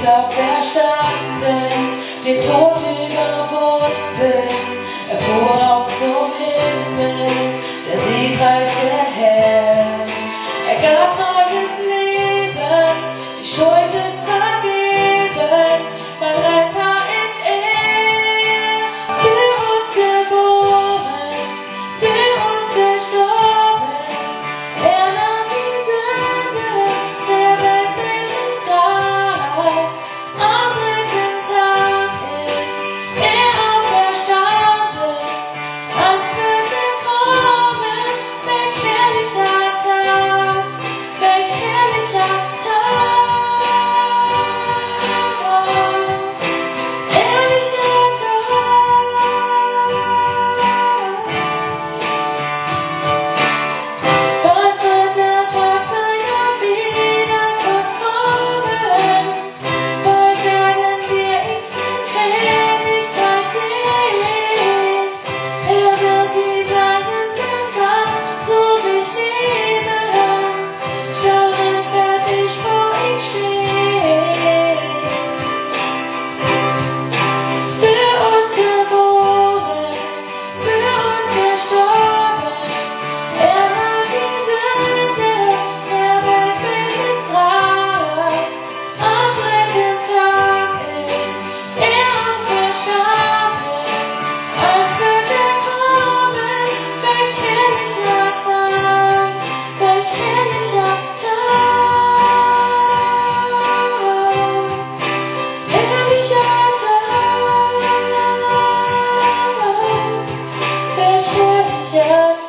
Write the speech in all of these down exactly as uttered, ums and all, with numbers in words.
auferstanden, den Tod überwunden, er fuhr auf zum Himmel, der siegreiche Herr. Er gab neues Leben, die Schuld ist vergeben, mein Retter ist er, für uns geboren, für uns gestorben, er nahm die Sünde der Welt in Tag, am dritten Tag ist er auferstanden, als wird er kommen, welch herrlicher Tag, welch herrlicher Tag, herrlicher Tag. Bald wird der Tag seiner Wiederverkommen, bald werden wir ihn in Ewigkeit sehen. Er wird die Seinen so durchnehmen, staunend werd ich vor ihm stehen. Für uns geboren, für uns gestorben, er nahm die Sünde der Welt in Trag, am dritten Tag ist er auferstanden, als wird er kommen, welch herrlicher Tag, welch herrlicher Tag, herrlicher Tag, welch herrlicher Tag.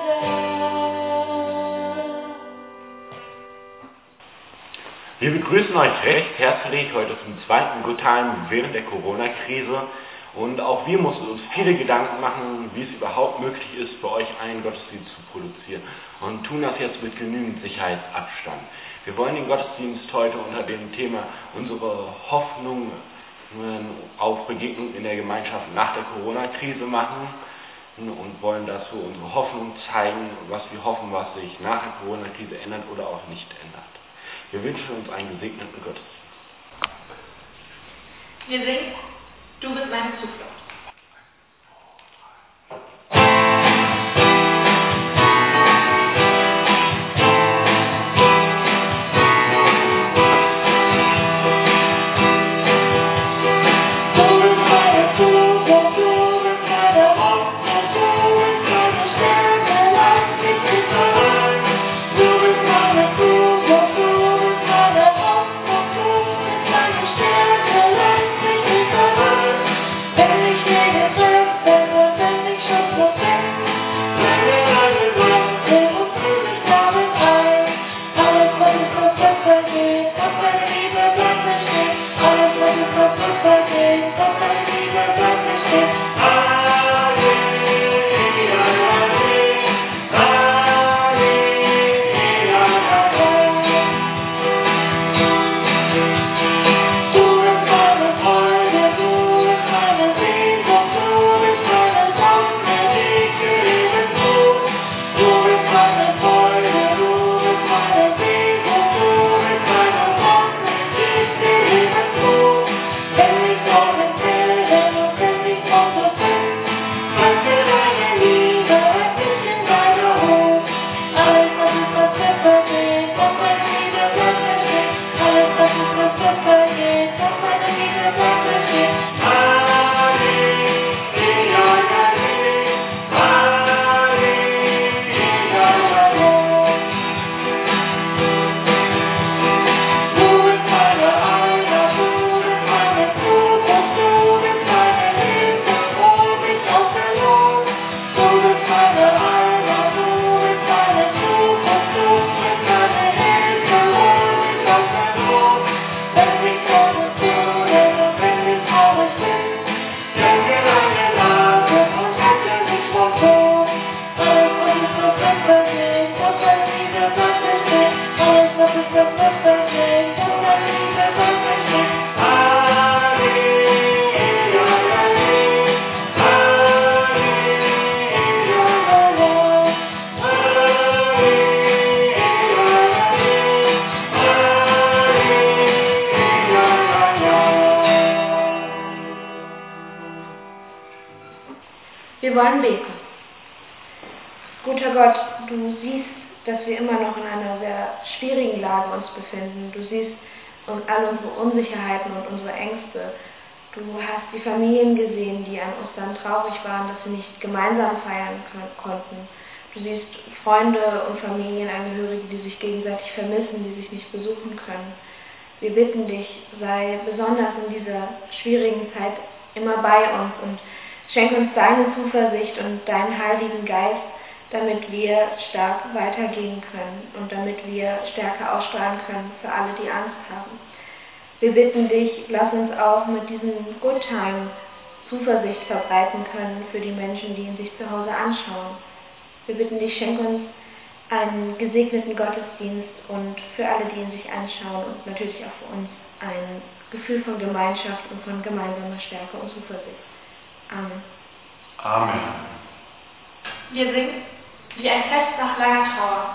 Wir begrüßen euch recht herzlich heute zum zweiten Good Time während der Corona-Krise. Und auch wir mussten uns viele Gedanken machen, wie es überhaupt möglich ist, für euch einen Gottesdienst zu produzieren. Und tun das jetzt mit genügend Sicherheitsabstand. Wir wollen den Gottesdienst heute unter dem Thema unsere Hoffnung auf Begegnung in der Gemeinschaft nach der Corona-Krise machen und wollen dazu unsere Hoffnung zeigen, was wir hoffen, was sich nach der Corona-Krise ändert oder auch nicht ändert. Wir wünschen uns einen gesegneten Gottesdienst. Wir singen, du bist meine Zuflucht. Du bist meine Zuflucht, du bist meine Hoffnung, du bist meine Stärke, lass mich nicht allein. Du bist meine Zuflucht, du bist meine Hoffnung, du bist meine Stärke, lass mich nicht allein. Wenn ich jede treffe, wenn ich schutzlos bin, bringe deine Worte und fühl mich damit ein. Alles, was ist kaputt vergeht, auf deine Liebe bleibt mir stehen. Alles, was ist kaputt vergeht, auf deine Liebe bleibt mir stehen. Du bist meine Freude, du bist meine Sehnsucht, du bist meine Sonne, die ich leben tut. Du bist meine Freude, du bist meine Sehnsucht, du bist meine Sonne, die ich leben tut. Wenn ich Wir wollen beten. Guter Gott, du siehst, dass wir immer noch in einer sehr schwierigen Lage uns befinden. Du siehst all unsere Unsicherheiten und unsere Ängste. Du hast die Familien gesehen, die an Ostern traurig waren, dass sie nicht gemeinsam feiern konnten. Du siehst Freunde und Familienangehörige, die sich gegenseitig vermissen, die sich nicht besuchen können. Wir bitten dich, sei besonders in dieser schwierigen Zeit immer bei uns und schenk uns deine Zuversicht und deinen Heiligen Geist, damit wir stark weitergehen können und damit wir Stärke ausstrahlen können für alle, die Angst haben. Wir bitten dich, lass uns auch mit diesem Good Time Zuversicht verbreiten können für die Menschen, die ihn sich zu Hause anschauen. Wir bitten dich, schenk uns einen gesegneten Gottesdienst und für alle, die ihn sich anschauen und natürlich auch für uns ein Gefühl von Gemeinschaft und von gemeinsamer Stärke und Zuversicht. Amen. Amen. Wir singen wie ein Fest nach langer Trauer.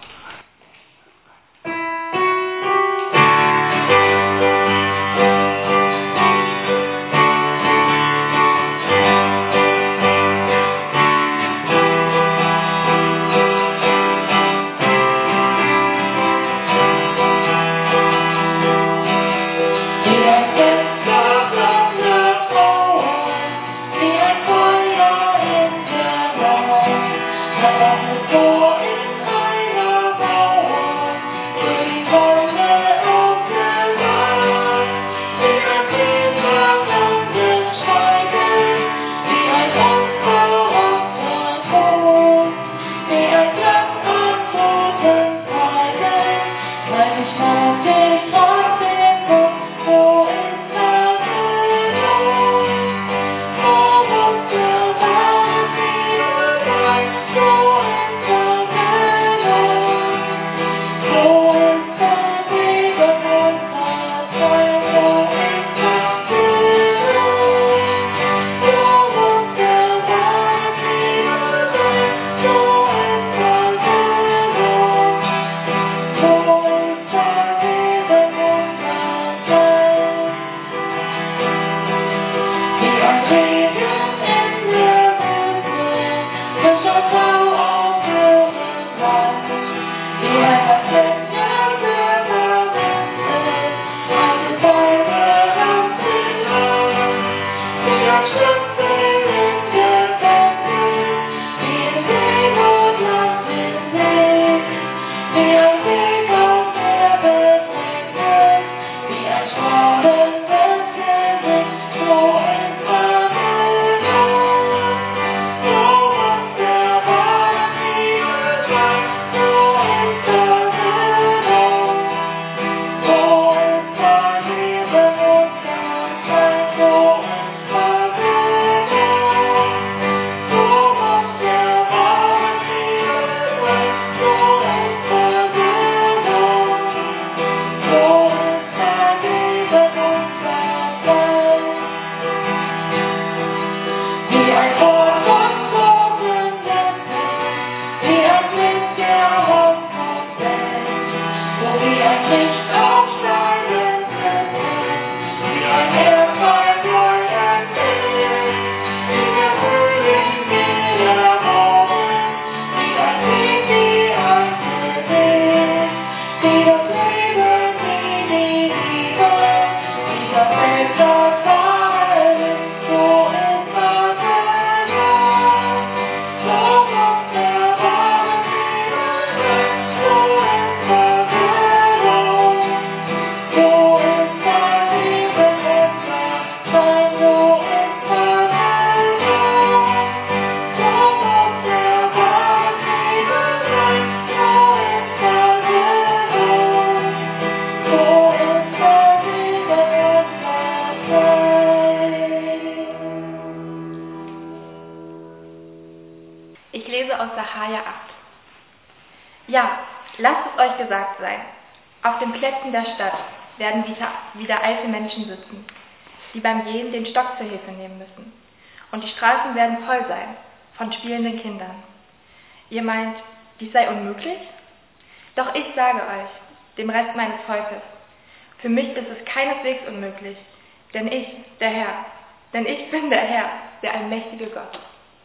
Ja, lasst es euch gesagt sein. Auf den Plätzen der Stadt werden wieder, wieder alte Menschen sitzen, die beim Gehen den Stock zur Hilfe nehmen müssen. Und die Straßen werden voll sein von spielenden Kindern. Ihr meint, dies sei unmöglich? Doch ich sage euch, dem Rest meines Volkes, für mich ist es keineswegs unmöglich, denn ich, der Herr, denn ich bin der Herr, der allmächtige Gott.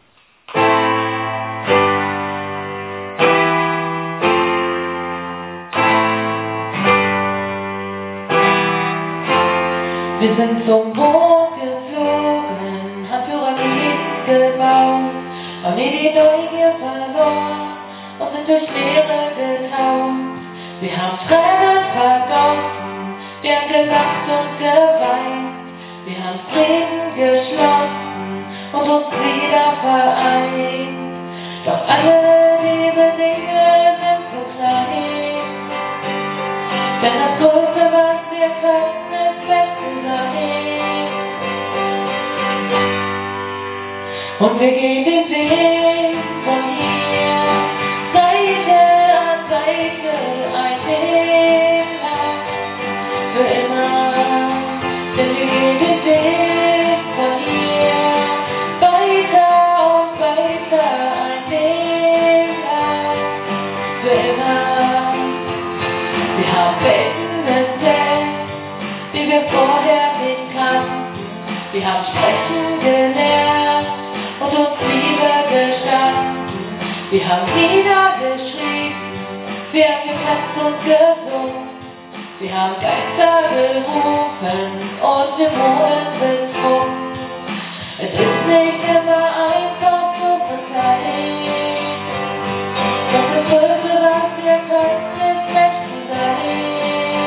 Wir sind zum Mond geflogen, haben Pyramiden gebaut, haben nie die Neugier verloren und sind durch Meere getaucht. Wir haben Tränen vergossen, wir haben gelacht und geweint, wir haben Frieden geschlossen und uns wieder vereint. Doch alle diese Dinge sind so klein, denn das Größte, was wir können, ist Besten sein. Und wir gehen den Weg von hier, Seite an Seite, ein Leben lang, für immer. Denn wir gehen den Weg von hier, weiter und weiter, ein Leben lang, für immer. Wir haben Welten entdeckt, die wir vorher nicht kannten. Wir haben sprechen gelernt und uns Liebe gestanden. Wir haben Lieder geschrieben, wir haben getanzt und gesungen. Wir haben Geister gerufen und Dämonen bezwungen. Es ist nicht immer einfach zu verzeihen, doch das Größte, was wir können, ist Menschen sein.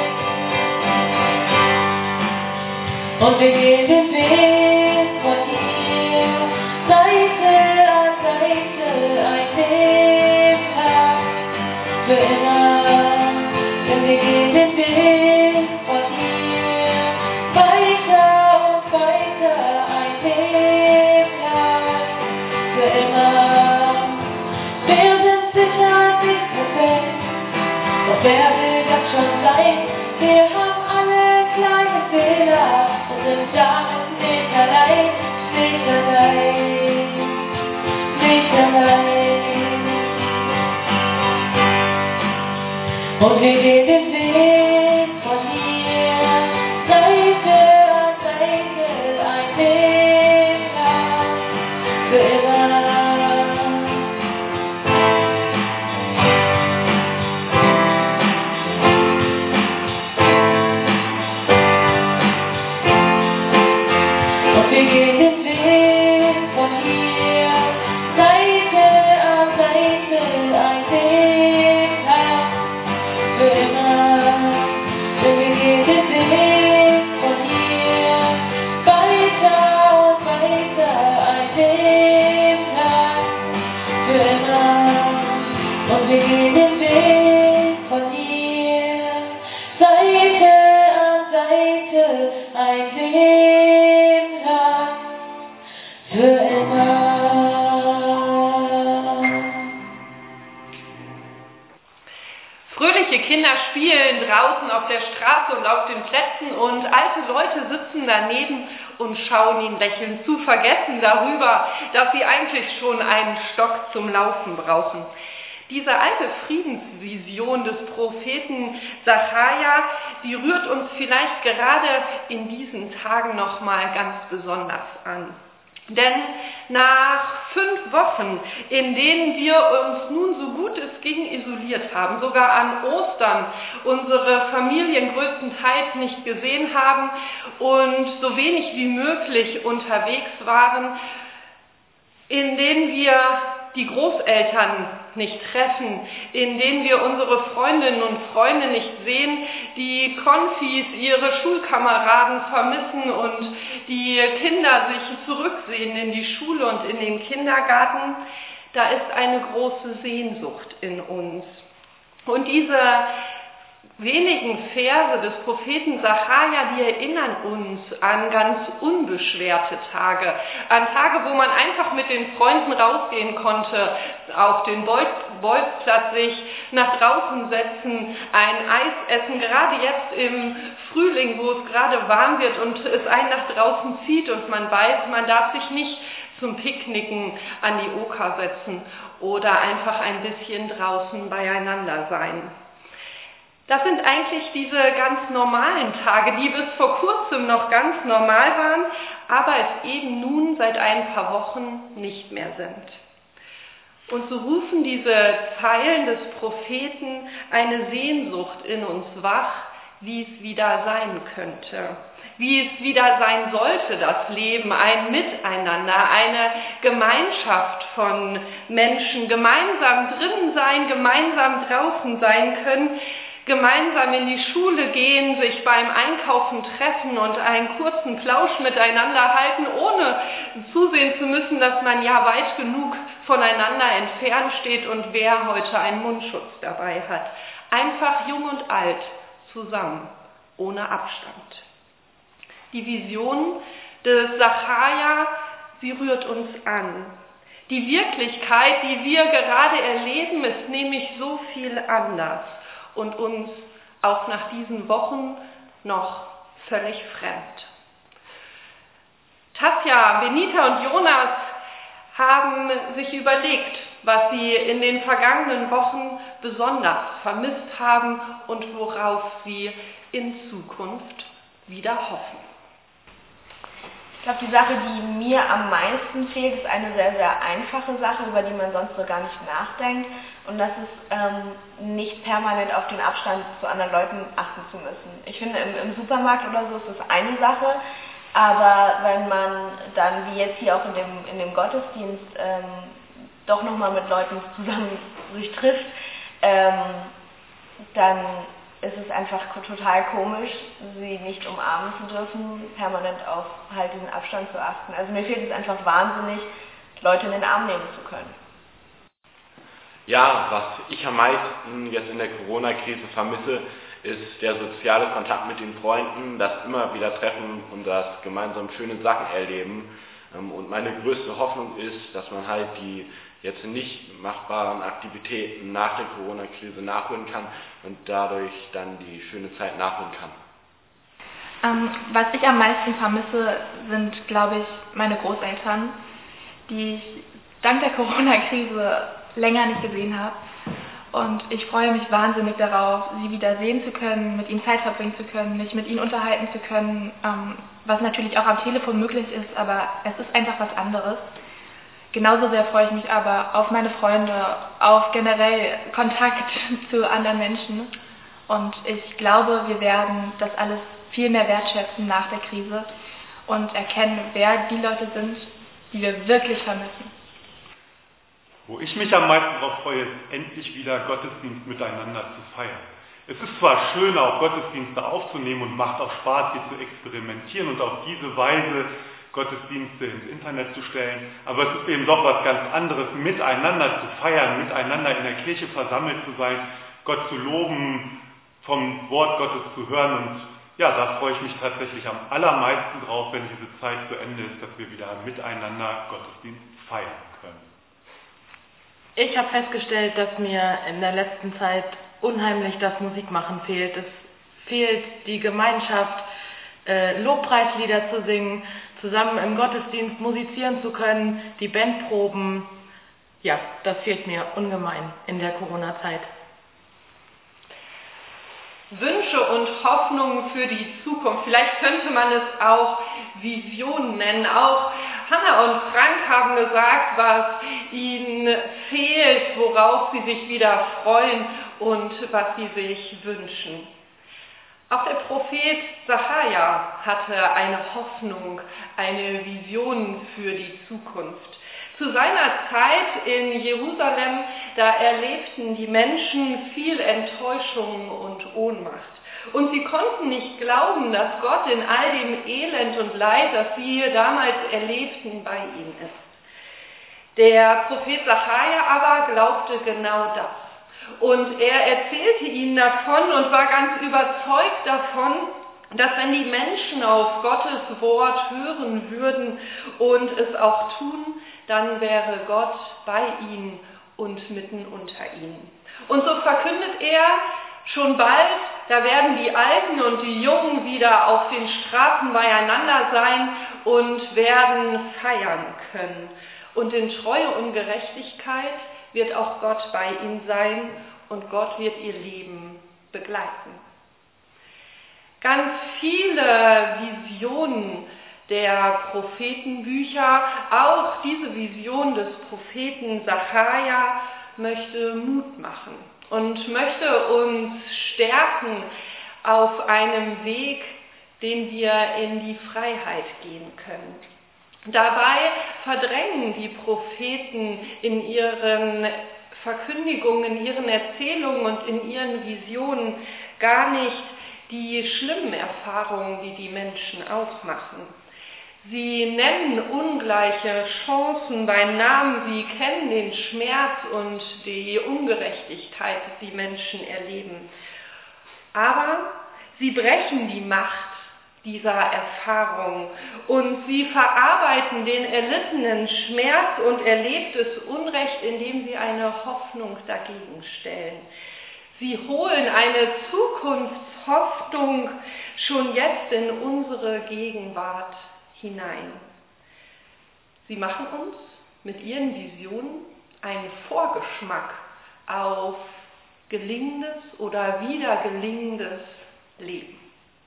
Und wir gehen den Weg von hier, Seite an Seite, ein Leben lang, für immer. Denn wir gehen den Weg von hier, weiter und weiter, ein Leben lang, für immer. Wir sind sicher nicht perfekt, doch wer will das schon sein? Wir haben alle kleine Fehler und sind damit nicht allein, nicht allein, nicht allein. Und wir gehen den Weg von hier, Seite an Seite, ein Leben lang, für immer. Und wir gehen den Weg von hier, Seite an Seite, ein Leben lang, für immer. Denn wir gehen den Weg von hier, weiter und weiter, ein Leben lang, für immer. Und wir gehen den Weg von hier, Seite an Seite, ein Leben lang, für immer. Fröhliche Kinder spielen draußen auf der Straße und auf den Plätzen und alte Leute sitzen daneben und schauen ihnen lächelnd zu, vergessen darüber, dass sie eigentlich schon einen Stock zum Laufen brauchen. Diese alte Friedensvision des Propheten Sacharja, die rührt uns vielleicht gerade in diesen Tagen nochmal ganz besonders an. Denn nach fünf Wochen, in denen wir uns nun so gut es ging isoliert haben, sogar an Ostern unsere Familien größtenteils nicht gesehen haben und so wenig wie möglich unterwegs waren, in denen wir die Großeltern nicht treffen, in denen wir unsere Freundinnen und Freunde nicht sehen, die Konfis ihre Schulkameraden vermissen und die Kinder sich zurücksehen in die Schule und in den Kindergarten, da ist eine große Sehnsucht in uns. Und diese wenigen Verse des Propheten Sacharja, die erinnern uns an ganz unbeschwerte Tage, an Tage, wo man einfach mit den Freunden rausgehen konnte, auf den Bolzplatz sich nach draußen setzen, ein Eis essen, gerade jetzt im Frühling, wo es gerade warm wird und es einen nach draußen zieht und man weiß, man darf sich nicht zum Picknicken an die Oker setzen oder einfach ein bisschen draußen beieinander sein. Das sind eigentlich diese ganz normalen Tage, die bis vor kurzem noch ganz normal waren, aber es eben nun seit ein paar Wochen nicht mehr sind. Und so rufen diese Zeilen des Propheten eine Sehnsucht in uns wach, wie es wieder sein könnte, wie es wieder sein sollte, das Leben, ein Miteinander, eine Gemeinschaft von Menschen, gemeinsam drinnen sein, gemeinsam draußen sein können, gemeinsam in die Schule gehen, sich beim Einkaufen treffen und einen kurzen Plausch miteinander halten, ohne zusehen zu müssen, dass man ja weit genug voneinander entfernt steht und wer heute einen Mundschutz dabei hat. Einfach jung und alt zusammen, ohne Abstand. Die Vision des Sacharja, sie rührt uns an. Die Wirklichkeit, die wir gerade erleben, ist nämlich so viel anders und uns auch nach diesen Wochen noch völlig fremd. Tasja, Benita und Jonas haben sich überlegt, was sie in den vergangenen Wochen besonders vermisst haben und worauf sie in Zukunft wieder hoffen. Ich glaube, die Sache, die mir am meisten fehlt, ist eine sehr, sehr einfache Sache, über die man sonst so gar nicht nachdenkt. Und das ist, ähm, nicht permanent auf den Abstand zu anderen Leuten achten zu müssen. Ich finde, im, im Supermarkt oder so ist das eine Sache, aber wenn man dann, wie jetzt hier auch in dem, in dem Gottesdienst, ähm, doch nochmal mit Leuten zusammen sich trifft, ähm, dann ist es einfach total komisch, sie nicht umarmen zu dürfen, permanent auf halt diesen Abstand zu achten. Also mir fehlt es einfach wahnsinnig, Leute in den Arm nehmen zu können. Ja, was ich am meisten jetzt in der Corona-Krise vermisse, ist der soziale Kontakt mit den Freunden, das immer wieder Treffen und das gemeinsam schöne Sachen erleben. Und meine größte Hoffnung ist, dass man halt die jetzt nicht machbaren Aktivitäten nach der Corona-Krise nachholen kann und dadurch dann die schöne Zeit nachholen kann. Ähm, was ich am meisten vermisse, sind, glaube ich, meine Großeltern, die ich dank der Corona-Krise länger nicht gesehen habe. Und ich freue mich wahnsinnig darauf, sie wieder sehen zu können, mit ihnen Zeit verbringen zu können, mich mit ihnen unterhalten zu können, ähm, was natürlich auch am Telefon möglich ist, aber es ist einfach was anderes. Genauso sehr freue ich mich aber auf meine Freunde, auf generell Kontakt zu anderen Menschen. Und ich glaube, wir werden das alles viel mehr wertschätzen nach der Krise und erkennen, wer die Leute sind, die wir wirklich vermissen. Wo ich mich am meisten darauf freue, ist endlich wieder Gottesdienst miteinander zu feiern. Es ist zwar schön, auch Gottesdienste aufzunehmen und macht auch Spaß, hier zu experimentieren und auf diese Weise Gottesdienste ins Internet zu stellen, aber es ist eben doch was ganz anderes, miteinander zu feiern, miteinander in der Kirche versammelt zu sein, Gott zu loben, vom Wort Gottes zu hören und ja, da freue ich mich tatsächlich am allermeisten drauf, wenn diese Zeit zu Ende ist, dass wir wieder miteinander Gottesdienst feiern können. Ich habe festgestellt, dass mir in der letzten Zeit unheimlich das Musikmachen fehlt. Es fehlt die Gemeinschaft, äh, Lobpreislieder zu singen, zusammen im Gottesdienst musizieren zu können, die Bandproben. Ja, das fehlt mir ungemein in der Corona-Zeit. Wünsche und Hoffnungen für die Zukunft. Vielleicht könnte man es auch Visionen nennen. Auch Hanna und Frank haben gesagt, was ihnen fehlt, worauf sie sich wieder freuen und was sie sich wünschen. Auch der Prophet Sacharja hatte eine Hoffnung, eine Vision für die Zukunft. Zu seiner Zeit in Jerusalem, da erlebten die Menschen viel Enttäuschung und Ohnmacht. Und sie konnten nicht glauben, dass Gott in all dem Elend und Leid, das sie damals erlebten, bei ihnen ist. Der Prophet Sacharja aber glaubte genau das. Und er erzählte ihnen davon und war ganz überzeugt davon, dass wenn die Menschen auf Gottes Wort hören würden und es auch tun, dann wäre Gott bei ihnen und mitten unter ihnen. Und so verkündet er, schon bald, da werden die Alten und die Jungen wieder auf den Straßen beieinander sein und werden feiern können. Und in Treue und Gerechtigkeit wird auch Gott bei ihnen sein und Gott wird ihr Leben begleiten. Ganz viele Visionen der Prophetenbücher, auch diese Vision des Propheten Sacharja möchte Mut machen und möchte uns stärken auf einem Weg, den wir in die Freiheit gehen können. Dabei verdrängen die Propheten in ihren Verkündigungen, in ihren Erzählungen und in ihren Visionen gar nicht die schlimmen Erfahrungen, die die Menschen auch machen. Sie nennen ungleiche Chancen beim Namen, sie kennen den Schmerz und die Ungerechtigkeit, die Menschen erleben. Aber sie brechen die Macht dieser Erfahrung und sie verarbeiten den erlittenen Schmerz und erlebtes Unrecht, indem sie eine Hoffnung dagegen stellen. Sie holen eine Zukunftshoffnung schon jetzt in unsere Gegenwart hinein. Sie machen uns mit ihren Visionen einen Vorgeschmack auf gelingendes oder wieder gelingendes Leben.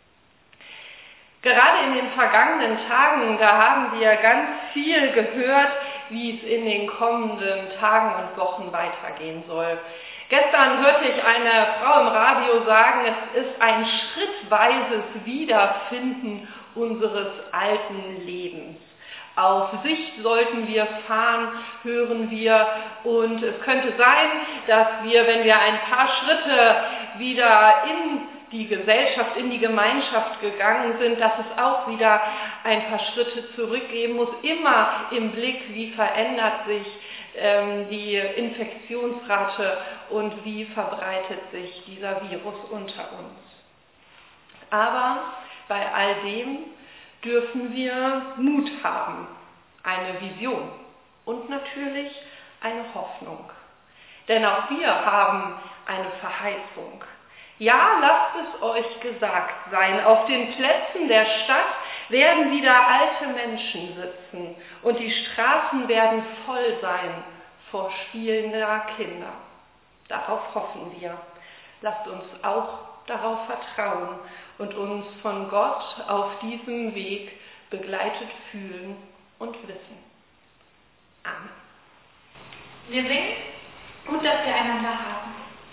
Gerade in den vergangenen Tagen, da haben wir ganz viel gehört, wie es in den kommenden Tagen und Wochen weitergehen soll. Gestern hörte ich eine Frau im Radio sagen, es ist ein schrittweises Wiederfinden unseres alten Lebens. Auf Sicht sollten wir fahren, hören wir, und es könnte sein, dass wir, wenn wir ein paar Schritte wieder in die Gesellschaft, in die Gemeinschaft gegangen sind, dass es auch wieder ein paar Schritte zurückgeben muss, immer im Blick, wie verändert sich ähm, die Infektionsrate und wie verbreitet sich dieser Virus unter uns. Aber bei all dem dürfen wir Mut haben, eine Vision und natürlich eine Hoffnung. Denn auch wir haben eine Verheißung. Ja, lasst es euch gesagt sein, auf den Plätzen der Stadt werden wieder alte Menschen sitzen und die Straßen werden voll sein vor spielender Kinder. Darauf hoffen wir. Lasst uns auch darauf vertrauen und uns von Gott auf diesem Weg begleitet fühlen und wissen. Amen. Wir singen, gut, dass wir einander haben.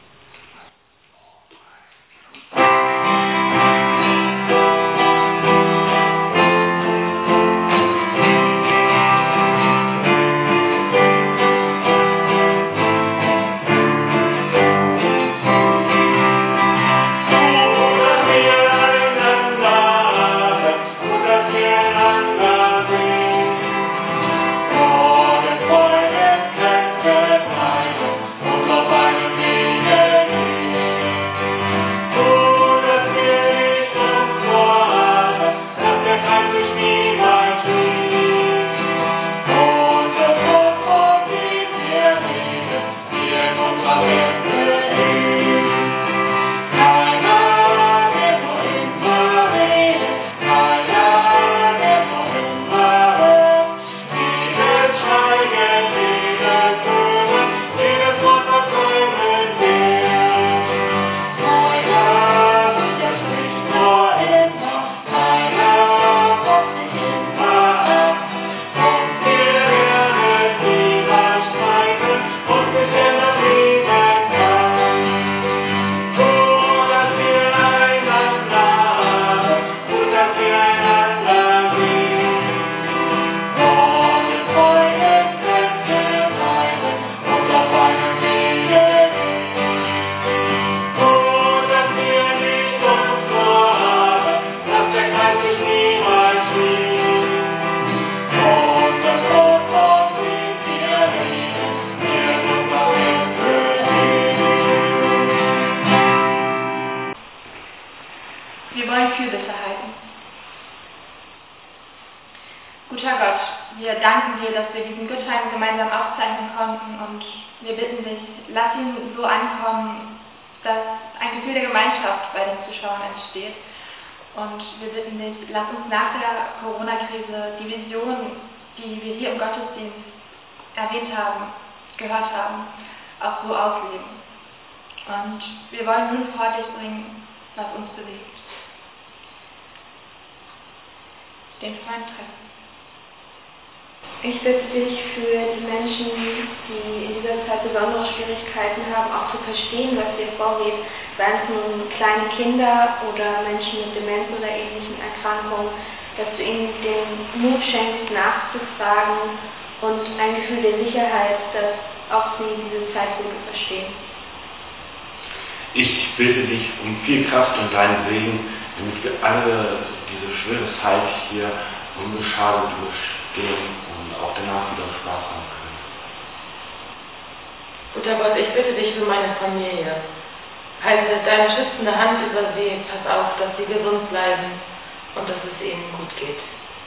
Guter Gott, wir danken dir, dass wir diesen Gottesdienst gemeinsam aufzeichnen konnten, und wir bitten dich, lass ihn so ankommen, dass ein Gefühl der Gemeinschaft bei den Zuschauern entsteht. Und wir bitten dich, lass uns nach der Corona-Krise die Vision, die wir hier im Gottesdienst erwähnt haben, gehört haben, auch so ausleben. Und wir wollen nun vor dich bringen, was uns bewegt. den Freund treffen. Ich bitte dich für die Menschen, die in dieser Zeit besondere Schwierigkeiten haben, auch zu verstehen, was dir vorgeht, seien es nun kleine Kinder oder Menschen mit Demenz oder ähnlichen Erkrankungen, dass du ihnen den Mut schenkst, nachzufragen und ein Gefühl der Sicherheit, dass auch sie diese Zeit gut überstehen. Ich bitte dich um viel Kraft und deinen Segen, damit wir alle diese schwere Zeit hier unbeschadet überstehen und auch danach wieder Spaß haben können. Guter Gott, ich bitte dich für meine Familie. Halte deine schützende Hand über sie, pass auf, dass sie gesund bleiben und dass es ihnen gut geht.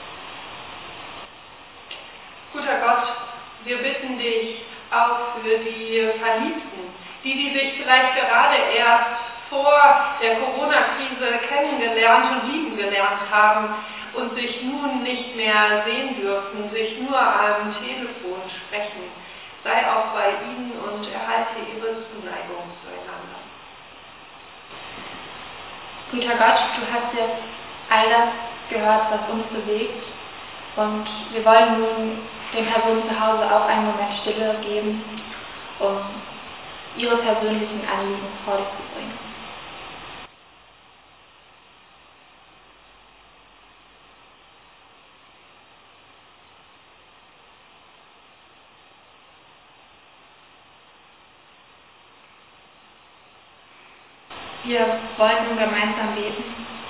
Guter Gott, wir bitten dich auch für die Verliebten, die, die sich vielleicht gerade erst vor der Corona-Krise kennengelernt und lieben gelernt haben und sich nun nicht mehr sehen dürfen, sich nur am Telefon sprechen. Sei auch bei ihnen und erhalte ihre Zuneigung zueinander. Guter Gott, du hast jetzt all das gehört, was uns bewegt, und wir wollen nun den Personen zu Hause auch einen Moment Stille geben, um ihre persönlichen Anliegen vor dich zu bringen. Wir wollen nun gemeinsam beten.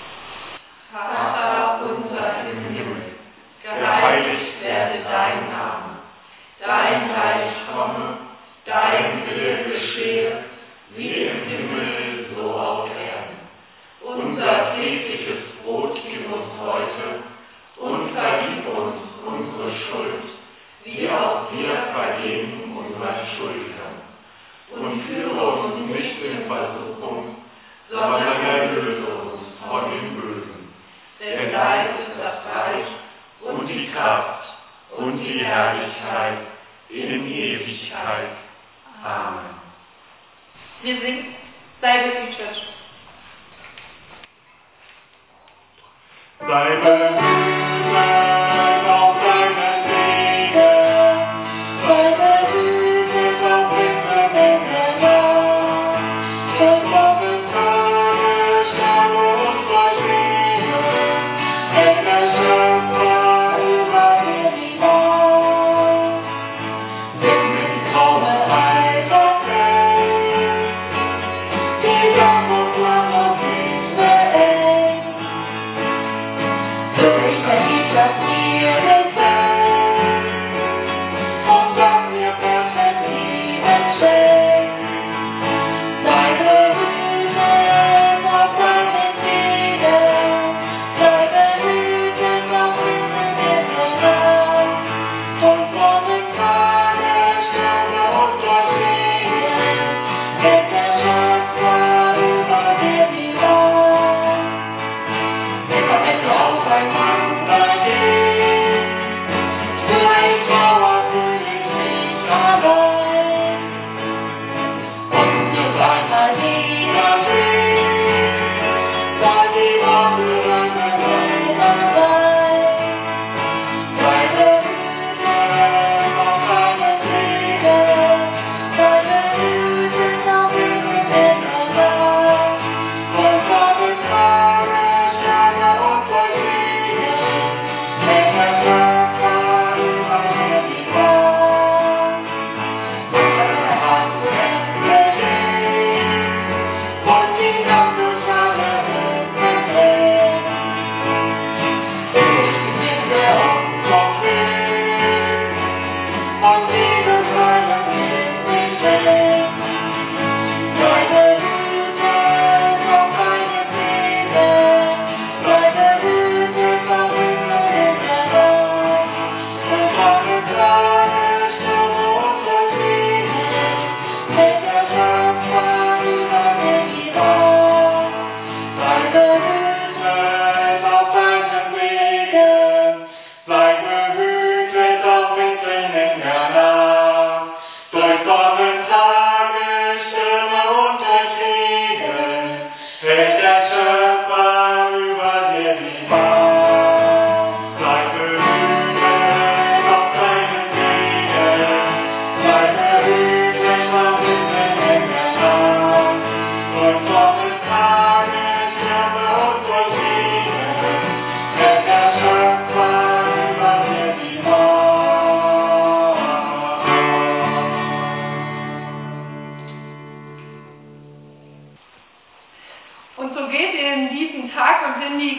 Vater unser im Himmel, geheiligt werde dein Name, dein Reich komme, dein Wille geschehe, wie im Himmel, so auf Erden. Unser tägliches Brot gib uns heute und vergib uns unsere Schuld, wie auch wir vergeben unseren Schuldigern. Und führe uns nicht in Versuchung, sondern erlöse uns von dem Bösen. Denn dein ist das Reich und die Kraft und die Herrlichkeit in Ewigkeit. Amen. Wir singen Sei behütet. Sei behütet auf deinen Wegen, sei behütet auf Winden in der Nacht, denn momentan schau uns verschwiegen, denn der Schöpfer über dir die Macht. Nimm die graue Heiter fällt, die Dach und Flamme Füße eng, durch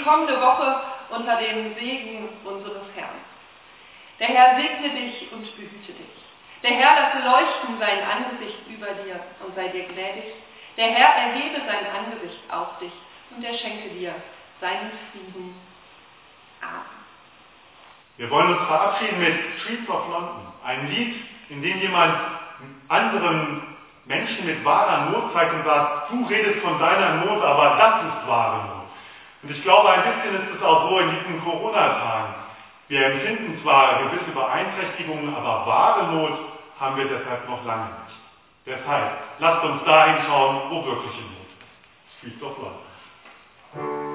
die kommende Woche unter dem Segen unseres Herrn. Der Herr segne dich und behüte dich. Der Herr lasse leuchten sein Angesicht über dir und sei dir gnädig. Der Herr erhebe sein Angesicht auf dich und er schenke dir seinen Frieden. Amen. Wir wollen uns verabschieden mit Streets of London, ein Lied, in dem jemand anderen Menschen mit wahrer Not zeigt und sagt, du redest von deiner Not, aber das ist wahre Not. Und ich glaube, ein bisschen ist es auch so in diesen Corona-Tagen. Wir empfinden zwar gewisse Beeinträchtigungen, aber wahre Not haben wir deshalb noch lange nicht. Deshalb, lasst uns dahin schauen, wo wirkliche Not ist. Streets of London.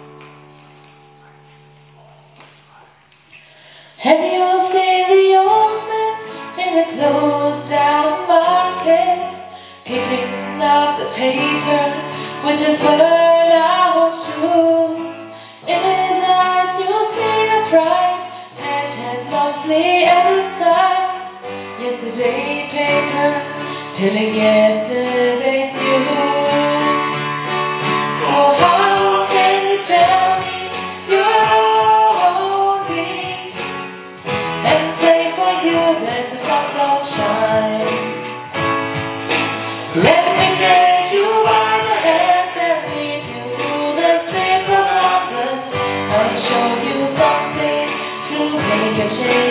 And you'll see the old man in a closed down market, picking up the paper with his burnt out shoes. In his eyes you'll see the price, and monthly outside. Yesterday paper, telling yesterday news. So how can you tell me you're lonely and pray for you that the sun don't shine? Let me take you by the hand and lead you through the streets of London. I'll show you something to make a change.